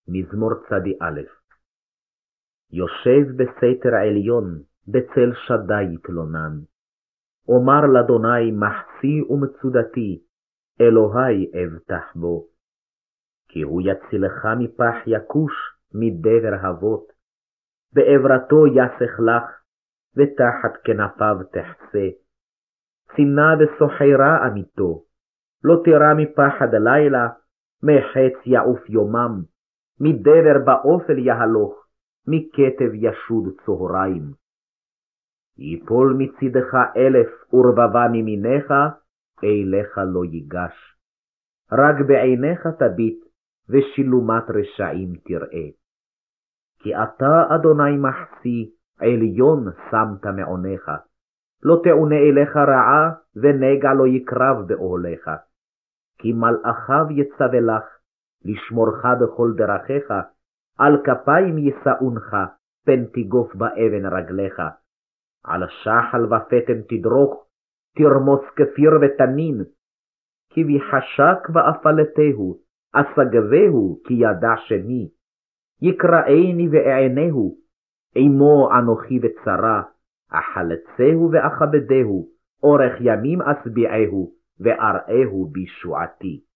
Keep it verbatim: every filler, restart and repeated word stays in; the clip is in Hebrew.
מזמור צדי א'. יושב בסתר עליון, בצל שדי יתלונן. אומר לאדוני מחסי ומצודתי, אלוהי אבטח בו. כי הוא יצילך מפח יכוש, מדבר הבות. בעברתו יסך לך, ותחת כנפיו תחסה. צינה וסוחרה אמיתו, לא תירא מפחד לילה, מחץ יעוף יומם, מדבר באופל יהלוך, מכתב ישוד צהריים. יפול מצידך אלף ורבבה ממיניך, אליך לא ייגש. רק בעיניך תביט, ושילומת רשעים תראה. כי אתה, אדוני מחסי, עליון שמת מעונך. לא תעונה אליך רעה, ונגע לא יקרב באוהליך. כי מלאכיו יצווה לך, לשמורך בכל דרכיך, על כפיים יישאונך, פן תיגוף באבן רגליך. על שחל ופטם תדרוך, תרמוס כפיר ותנין. כי ויחשק ואפלתהו, אסגבהו כי ידע שני. יקראני ואענהו, עמו אנוכי וצרה, אחלצהו ואכבדהו, אורך ימים אשביעהו, ואראהו בישועתי.